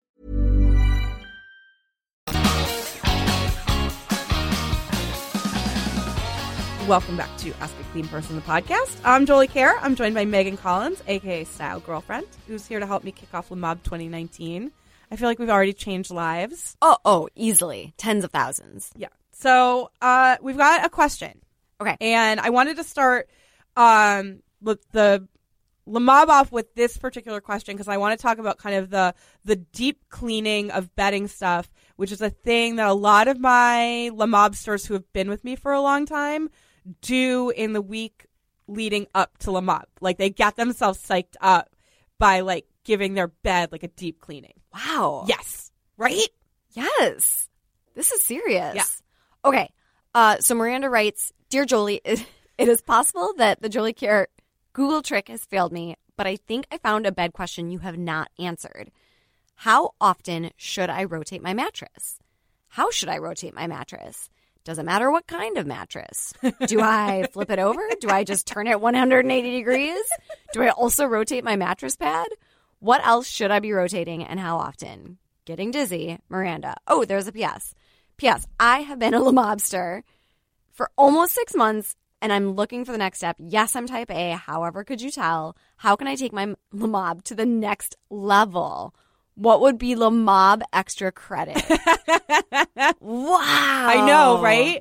C: Welcome back to Ask a Clean Person, the podcast. I'm Jolie Kerr. I'm joined by Megan Collins, a.k.a. Style Girlfriend, who's here to help me kick off Le Mob 2019. I feel like we've already changed lives.
D: Oh, easily. Tens of thousands.
C: Yeah. So we've got a question.
D: Okay.
C: And I wanted to start with the Le Mob off with this particular question because I want to talk about kind of the deep cleaning of bedding stuff, which is a thing that a lot of my Le Mobsters who have been with me for a long time do in the week leading up to Le Mob. Like they get themselves psyched up by like giving their bed like a deep cleaning.
D: Wow.
C: Yes. Right?
D: Yes. This is serious.
C: Yeah.
D: Okay. So Miranda writes, Dear Jolie, it is possible that the Jolie Kerr Google trick has failed me, but I think I found a bed question you have not answered. How often should I rotate my mattress? How should I rotate my mattress? Does it matter what kind of mattress? Do I flip it over? Do I just turn it 180 degrees? Do I also rotate my mattress pad? What else should I be rotating and how often? Getting dizzy, Miranda. Oh, there's a PS. P.S. I have been a Le Mobster for almost 6 months, and I'm looking for the next step. Yes, I'm type A. However, could you tell? How can I take my Le Mob to the next level? What would be Le Mob extra credit? Wow.
C: I know, right?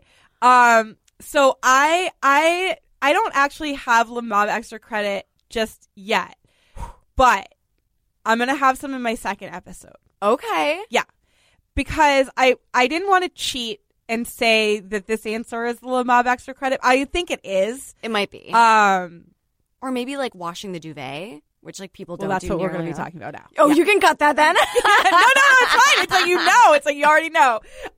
C: So I don't actually have Le Mob extra credit just yet, but I'm going to have some in my second episode.
D: Okay.
C: Yeah. Because I didn't want to cheat and say that this answer is the Le Mob extra credit. I think it is.
D: It might be. Or maybe like washing the duvet, which like people don't do.
C: Well, that's what we're going to be
D: nearly
C: talking about now.
D: Oh,
C: Yeah.
D: you can cut that then?
C: No, it's fine. It's like you know. It's like you already know.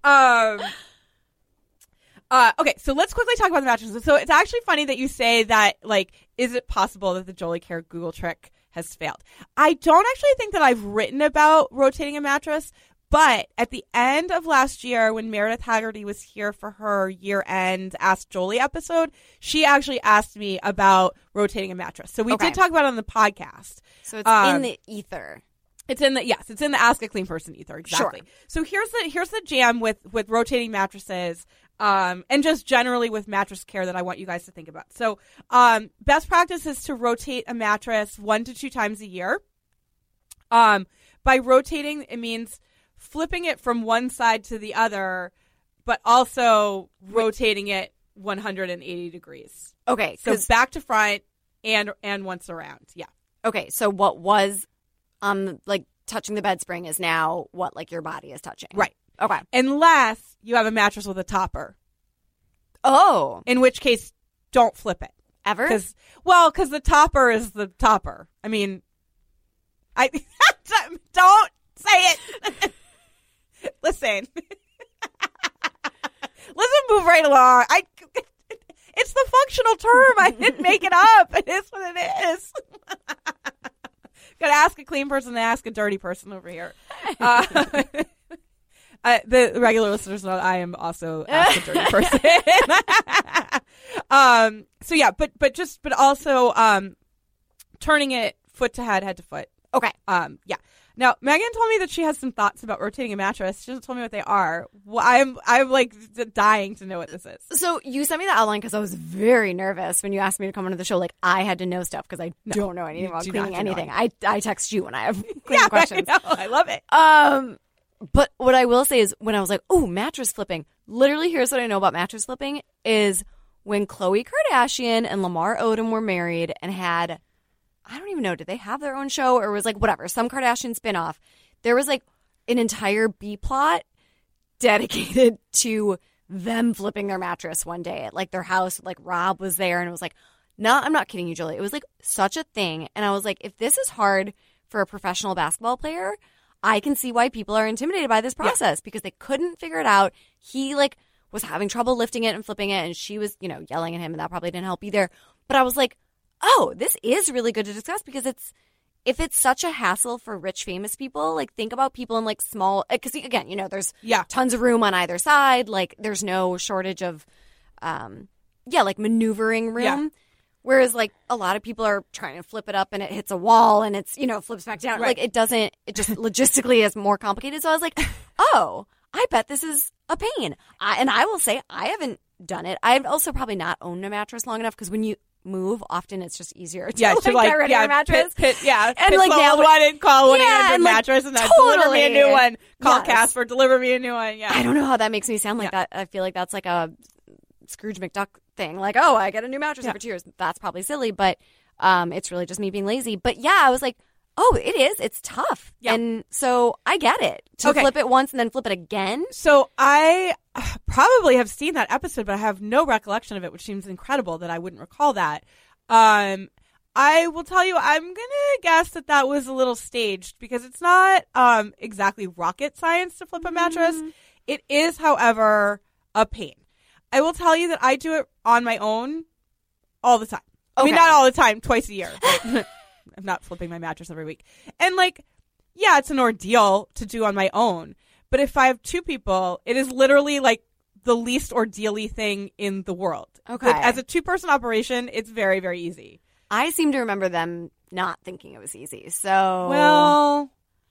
C: Okay, so let's quickly talk about the mattresses. So it's actually funny that you say that, like, is it possible that the Jolie Kerr Google trick has failed? I don't actually think that I've written about rotating a mattress, but at the end of last year when Meredith Haggerty was here for her year-end Ask Jolie episode, she actually asked me about rotating a mattress. So we did talk about it on the podcast.
D: So it's in the ether.
C: It's in the Ask a Clean Person ether, exactly.
D: Sure.
C: So here's the jam with rotating mattresses, and just generally with mattress care that I want you guys to think about. So best practice is to rotate a mattress 1 to 2 times a year. By rotating, it means flipping it from one side to the other, but also rotating it 180 degrees.
D: Okay.
C: So back to front and once around. Yeah.
D: Okay. So what was like touching the bed spring is now what like your body is touching.
C: Right.
D: Okay.
C: Unless you have a mattress with a topper.
D: Oh.
C: In which case, don't flip it.
D: Ever?
C: Because the topper is the topper. I mean, don't say it. Listen. Let's move right along. It's the functional term. I didn't make it up. It is what it is. Got to ask a clean person and ask a dirty person over here. The regular listeners know I am also ask a dirty person. But also turning it foot to head to foot.
D: Okay.
C: Yeah. Now, Megan told me that she has some thoughts about rotating a mattress. She hasn't told me what they are. Well, I'm like dying to know what this is.
D: So you sent me the outline because I was very nervous when you asked me to come onto the show. Like I had to know stuff because I don't know anything about cleaning anything. I text you when I have cleaning questions.
C: I know. I love it.
D: But what I will say is when I was like, oh, mattress flipping, literally here's what I know about mattress flipping is when Khloe Kardashian and Lamar Odom were married and had, I don't even know, did they have their own show or was like whatever, some Kardashian spinoff, there was like an entire B plot dedicated to them flipping their mattress one day at like their house. Like Rob was there and it was like, no, I'm not kidding you, Julie. It was like such a thing. And I was like, if this is hard for a professional basketball player, I can see why people are intimidated by this process because they couldn't figure it out. He like was having trouble lifting it and flipping it and she was, yelling at him and that probably didn't help either. But I was like, oh, this is really good to discuss because if it's such a hassle for rich, famous people, like think about people in like small, because again, there's tons of room on either side. Like there's no shortage of, like maneuvering room. Yeah. Whereas like a lot of people are trying to flip it up and it hits a wall and it's, flips back down.
C: Right.
D: Like it just logistically is more complicated. So I was like, oh, I bet this is a pain. And I will say I haven't done it. I've also probably not owned a mattress long enough because when you move, often it's just easier to get rid of your mattress.
C: And
D: like
C: now one and call 1-800
D: and
C: mattress and then
D: totally.
C: deliver me a new one. Call Casper, deliver me a new one. Yeah.
D: I don't know how that makes me sound like that. I feel like that's like a Scrooge McDuck thing. Like, oh, I get a new mattress every 2 years. That's probably silly, but it's really just me being lazy. But yeah, I was like, oh, it is. It's tough. Yeah. And so I get it. To flip it once and then flip it again.
C: So I probably have seen that episode, but I have no recollection of it, which seems incredible that I wouldn't recall that. I will tell you, I'm going to guess that was a little staged because it's not exactly rocket science to flip a mattress. It is, however, a pain. I will tell you that I do it on my own all the time. I mean, not all the time, twice a year. But I'm not flipping my mattress every week. And it's an ordeal to do on my own. But if I have two people, it is literally like the least ordeal-y thing in the world.
D: Okay.
C: As a two-person operation, it's very, very easy.
D: I seem to remember them not thinking it was easy. So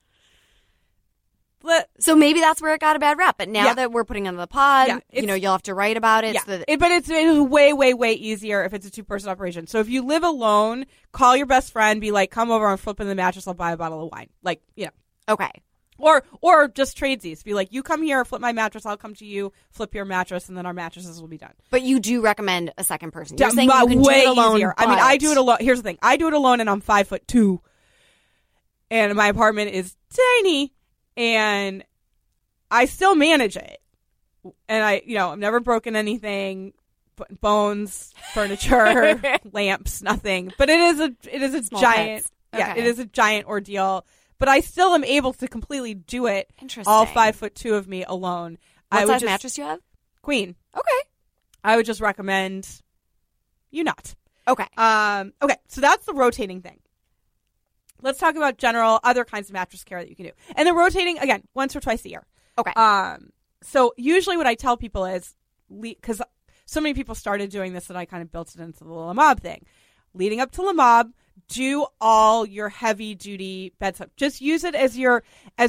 D: maybe that's where it got a bad rap. But now that we're putting it on the pod, you'll have to write about it.
C: Yeah. But it's way, way, way easier if it's a two-person operation. So if you live alone, call your best friend, be like, come over, I'm flipping the mattress, I'll buy a bottle of wine.
D: Okay.
C: Or just tradesies. Be like, you come here, flip my mattress, I'll come to you, flip your mattress, and then our mattresses will be done.
D: But you do recommend a second person. You're saying you can do it alone.
C: Easier. I mean, I do it alone. Here's the thing. I do it alone, and I'm 5'2", and my apartment is tiny, and I still manage it. And I've never broken anything, bones, furniture, lamps, nothing. But it is a
D: Small
C: giant,
D: pets. Okay.
C: it is a giant ordeal. But I still am able to completely do it.
D: Interesting.
C: All 5'2" of me alone.
D: What size mattress do you have?
C: Queen.
D: Okay.
C: I would just recommend you not.
D: Okay.
C: Okay. So that's the rotating thing. Let's talk about general other kinds of mattress care that you can do. And the rotating, again, once or twice a year.
D: Okay.
C: So usually what I tell people is, because so many people started doing this that I kind of built it into the Le Mob thing. Leading up to Le Mob, do all your heavy duty bed stuff. Just use it as your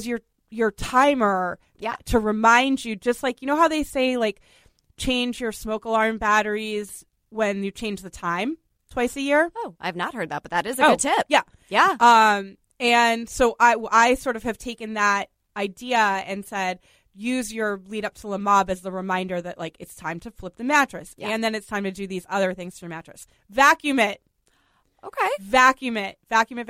C: timer to remind you. Just like, how they say, like, change your smoke alarm batteries when you change the time twice a year.
D: Oh, I've not heard that, but that is a good tip.
C: Yeah.
D: Yeah.
C: And so I sort of have taken that idea and said, use your lead up to Le Mob as the reminder that, like, it's time to flip the mattress. Yeah. And then it's time to do these other things to your mattress. Vacuum it.
D: Okay.
C: Vacuum it.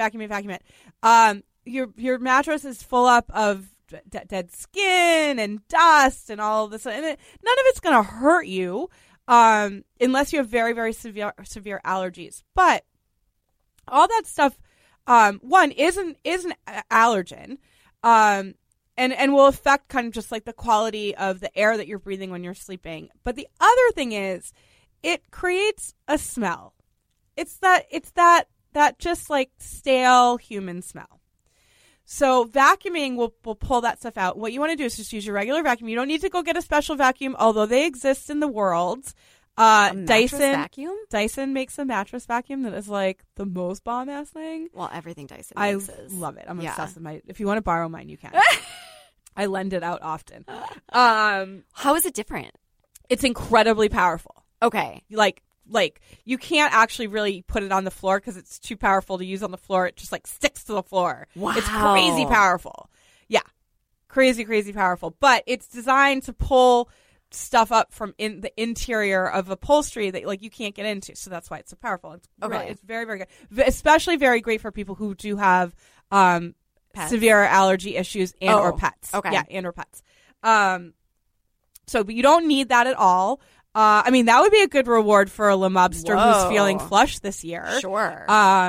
C: Your mattress is full up of dead skin and dust and all of this. And none of it's going to hurt you unless you have very, very severe allergies. But all that stuff, one, is an allergen and will affect kind of just like the quality of the air that you're breathing when you're sleeping. But the other thing is it creates a smell. It's that just like stale human smell. So vacuuming will pull that stuff out. What you want to do is just use your regular vacuum. You don't need to go get a special vacuum, although they exist in the world.
D: Dyson vacuum?
C: Dyson makes a mattress vacuum that is like the most bomb ass thing.
D: Well, everything Dyson
C: makes
D: is.
C: Love it. I'm obsessed with my. If you want to borrow mine, you can. I lend it out often.
D: How is it different?
C: It's incredibly powerful.
D: Okay.
C: Like you can't actually really put it on the floor because it's too powerful to use on the floor. It just like sticks to the floor.
D: Wow.
C: It's crazy powerful. Yeah. Crazy, crazy powerful. But it's designed to pull stuff up from in the interior of upholstery that like you can't get into. So that's why it's so powerful. It's really, it's very, very good. Especially very great for people who do have severe allergy issues and or pets.
D: Okay.
C: Yeah, and or pets. So but you don't need that at all. I mean, that would be a good reward for a Lemobster who's feeling flush this year.
D: Sure.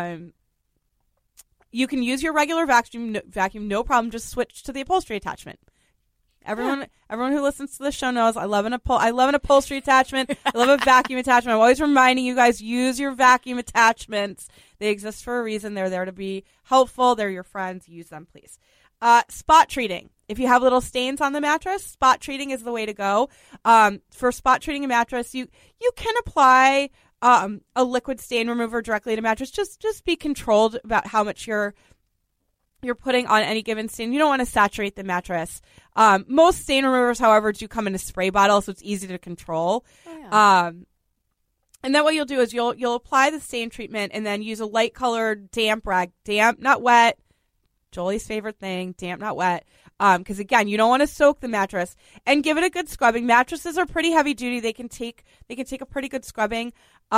C: You can use your regular vacuum, no problem. Just switch to the upholstery attachment. Everyone who listens to the show knows I love an upholstery attachment. I love a vacuum attachment. I'm always reminding you guys, use your vacuum attachments. They exist for a reason. They're there to be helpful. They're your friends. Use them, please. Spot treating. If you have little stains on the mattress, spot treating is the way to go. For spot treating a mattress, you can apply a liquid stain remover directly to mattress. Just be controlled about how much you're putting on any given stain. You don't want to saturate the mattress. Most stain removers, however, do come in a spray bottle, so it's easy to control. Oh, yeah. And then what you'll do is you'll apply the stain treatment and then use a light colored damp rag. Damp, not wet. Jolie's favorite thing, damp, not wet. Because again, you don't want to soak the mattress, and give it a good scrubbing. Mattresses are pretty heavy duty. They can take a pretty good scrubbing.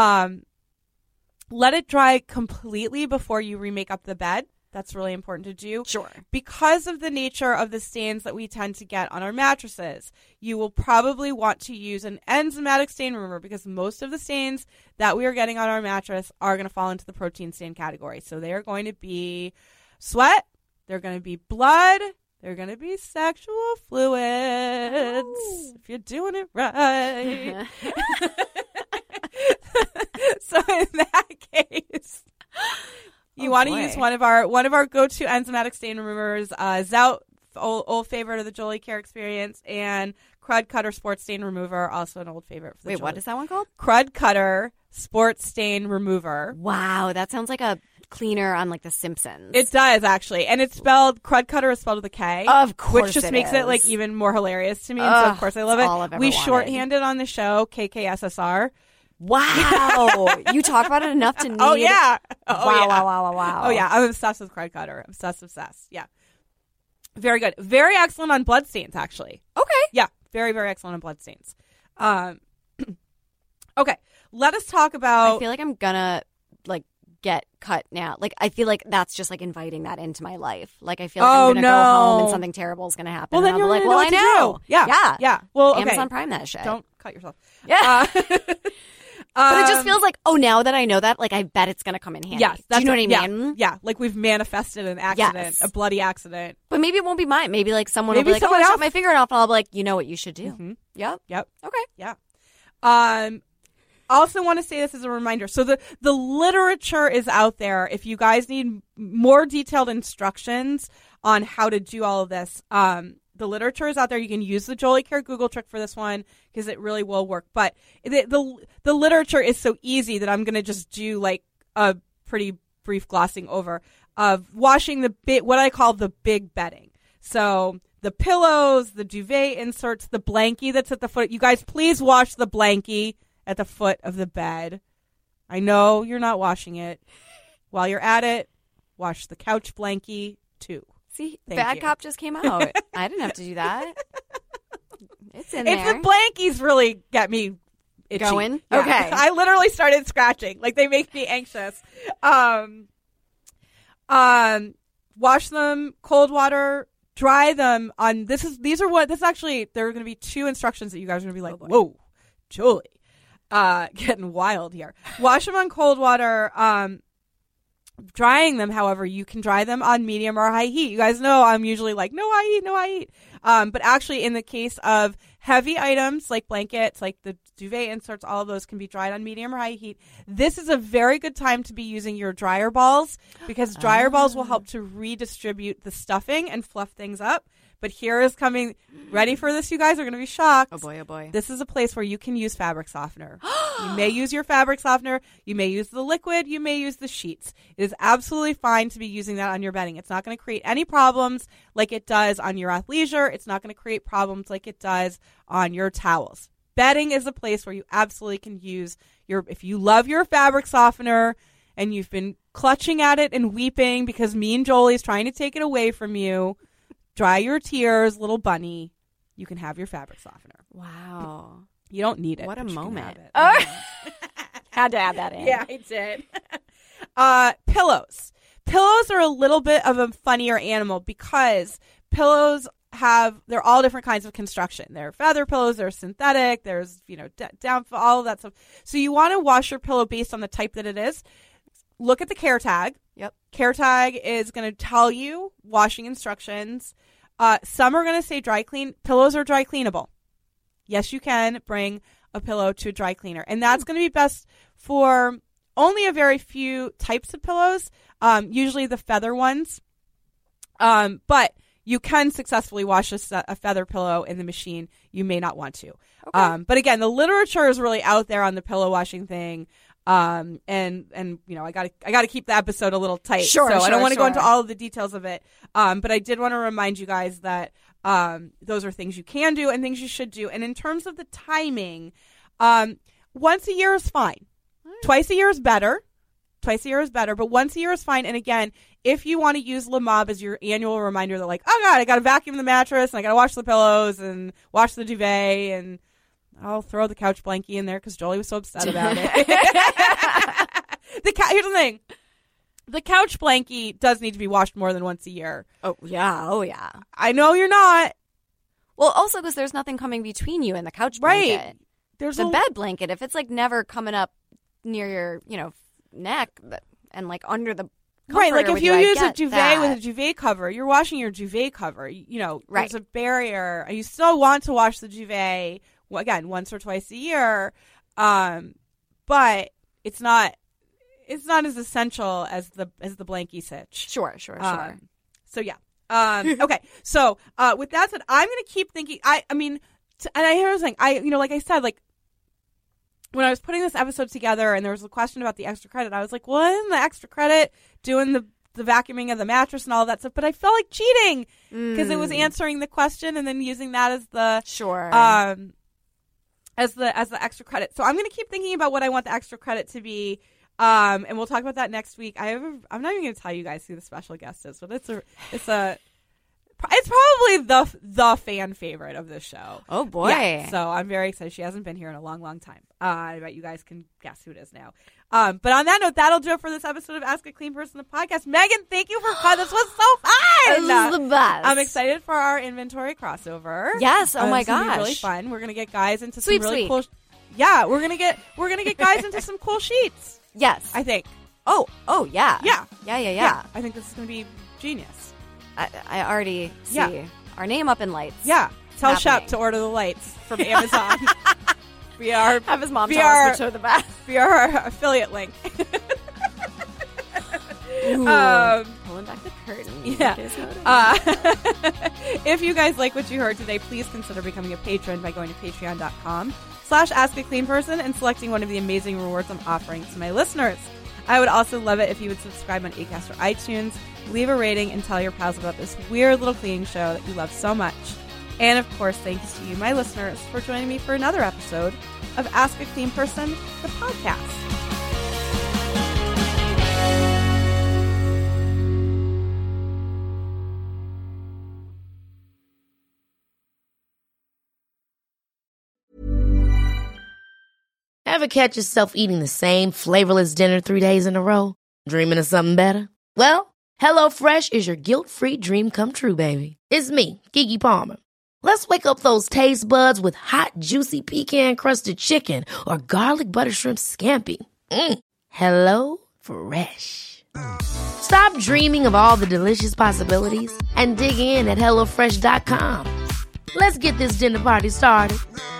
C: Let it dry completely before you remake up the bed. That's really important to do.
D: Sure.
C: Because of the nature of the stains that we tend to get on our mattresses, you will probably want to use an enzymatic stain remover, because most of the stains that we are getting on our mattress are going to fall into the protein stain category. So they are going to be sweat, they're going to be blood, they're going to be sexual fluids, if you're doing it right. So in that case, you want to use one of our go-to enzymatic stain removers, Zout, old favorite of the Jolie Care Experience, and Crud Cutter Sports Stain Remover, also an old favorite. For the
D: Wait, what is that one called?
C: Crud Cutter Sports Stain Remover.
D: Wow, that sounds like a cleaner on like The Simpsons.
C: It does, actually, and it's spelled Crud Cutter is spelled with a K.
D: Of course,
C: which just makes it like even more hilarious to me. And so of course I love it. We shorthanded on the show KKSSR.
D: Wow. You talk about it enough to need.
C: Oh, yeah.
D: Wow.
C: Oh, yeah. I'm obsessed with Crud Cutter. Obsessed. Yeah. Very good. Very excellent on blood stains, actually.
D: Okay.
C: Yeah. Very, very excellent on blood stains. Okay. Let us talk about.
D: I feel like I'm gonna like get cut now. Like I feel like that's just like inviting that into my life. Like I feel like I'm gonna go home and something terrible is gonna happen.
C: Well, then
D: and
C: you're
D: like, well, I know.
C: Yeah. Well, okay.
D: Amazon Prime that shit.
C: Don't cut yourself.
D: Yeah. But it just feels like, now that I know that, like, I bet it's going to come in handy.
C: Yes.
D: Do you know what I mean?
C: Yeah. Like we've manifested an accident, a bloody accident.
D: But maybe it won't be mine. Maybe like someone will be like, I shot my finger off, and I'll be like, you know what you should do.
C: Mm-hmm.
D: Yep. Okay.
C: Yeah. Also want to say this as a reminder. So the literature is out there. If you guys need more detailed instructions on how to do all of this, the literature is out there. You can use the Jolie Care Google trick for this one because it really will work. But the literature is so easy that I'm going to just do like a pretty brief glossing over of washing what I call the big bedding. So the pillows, the duvet inserts, the blankie that's at the foot. You guys, please wash the blankie at the foot of the bed. I know you're not washing it. While you're at it, wash the couch blankie too.
D: See, Bad Cop just came out. I didn't have to do that. It's in there.
C: It's the blankies really get me itchy.
D: Going?
C: Yeah.
D: Okay.
C: I literally started scratching. Like, they make me anxious. Wash them, cold water, dry them on, there are going to be 2 instructions that you guys are going to be like, whoa, Jolie, getting wild here. Wash them on cold water. Drying them, however, you can dry them on medium or high heat. You guys know I'm usually like, no high heat. But actually, in the case of heavy items like blankets, like the duvet inserts, all of those can be dried on medium or high heat. This is a very good time to be using your dryer balls, because dryer balls will help to redistribute the stuffing and fluff things up. But here is coming. Ready for this? You guys are going to be shocked.
D: Oh boy.
C: This is a place where you can use fabric softener. You may use your fabric softener. You may use the liquid. You may use the sheets. It is absolutely fine to be using that on your bedding. It's not going to create any problems like it does on your athleisure. It's not going to create problems like it does on your towels. Bedding is a place where you absolutely can use if you love your fabric softener and you've been clutching at it and weeping because Mean Jolie's trying to take it away from you, Dry your tears, little bunny. You can have your fabric softener.
D: Wow.
C: You don't need it.
D: What a
C: but you can
D: moment.
C: have it.
D: Had to add that in.
C: Yeah, I did. Pillows. Pillows are a little bit of a funnier animal because pillows they're all different kinds of construction. There are feather pillows, there's synthetic, there's, downfall, all of that stuff. So you want to wash your pillow based on the type that it is. Look at the care tag.
D: Yep.
C: Care tag is going to tell you washing instructions. Some are going to say dry clean. Pillows are dry cleanable. Yes, you can bring a pillow to a dry cleaner. And that's going to be best for only a very few types of pillows, usually the feather ones. But you can successfully wash a feather pillow in the machine. You may not want to. Okay. But again, the literature is really out there on the pillow washing thing. And I gotta keep the episode a little tight.
D: Sure,
C: I don't want to go into all of the details of it. But I did want to remind you guys that those are things you can do and things you should do. And in terms of the timing, once a year is fine. Twice a year is better. But once a year is fine. And again, if you want to use Le Mob as your annual reminder that like, oh God, I got to vacuum the mattress and I got to wash the pillows and wash the duvet, and I'll throw the couch blankie in there because Jolie was so upset about it. Here's the thing. The couch blankie does need to be washed more than once a year.
D: Oh, yeah.
C: I know you're not.
D: Well, also because there's nothing coming between you and the couch blanket.
C: Right. There's
D: the bed blanket. If it's like never coming up near your, neck and like under the
C: right, like if you use a duvet
D: that.
C: with a duvet cover, you're washing your duvet cover.
D: Right.
C: There's a barrier. You still want to wash the duvet again once or twice a year, but it's not as essential as the blankie sitch.
D: Sure.
C: So yeah. Okay. So with that said, I'm gonna keep thinking. And I hear something. Like I said, like when I was putting this episode together, and there was a question about the extra credit, I was like, well, isn't the extra credit doing the vacuuming of the mattress and all that stuff? But I felt like cheating because it was answering the question and then using that as the as the extra credit. So I'm going to keep thinking about what I want the extra credit to be. And we'll talk about that next week. I'm not even going to tell you guys who the special guest is, but it's probably the fan favorite of this show.
D: Oh boy!
C: Yeah, so I'm very excited. She hasn't been here in a long, long time. I bet you guys can guess who it is now. But on that note, that'll do it for this episode of Ask a Clean Person, the podcast. Megan, thank you for this was so fun.
D: This is the best.
C: I'm excited for our inventory crossover.
D: Yes. Oh my gosh,
C: really fun. We're gonna get guys into
D: sweet,
C: some really cool. Yeah, we're gonna get guys into some cool sheets.
D: Yes,
C: I think.
D: Oh yeah.
C: Yeah. I think this is gonna be genius.
D: I already see our name up in lights.
C: Yeah. Tell Shep to order the lights from Amazon.
D: Have his mom tell us which are the best.
C: Via our affiliate link.
D: Pulling back the curtain.
C: Yeah. If you guys like what you heard today, please consider becoming a patron by going to patreon.com/askacleanperson and selecting one of the amazing rewards I'm offering to my listeners. I would also love it if you would subscribe on Acast or iTunes, leave a rating, and tell your pals about this weird little cleaning show that you love so much. And of course, thanks to you, my listeners, for joining me for another episode of Ask a Clean Person, the podcast.
F: Ever catch yourself eating the same flavorless dinner 3 days in a row? Dreaming of something better? Well, HelloFresh is your guilt-free dream come true, baby. It's me, Keke Palmer. Let's wake up those taste buds with hot, juicy pecan-crusted chicken or garlic butter shrimp scampi. Hello Fresh. Stop dreaming of all the delicious possibilities and dig in at HelloFresh.com. Let's get this dinner party started.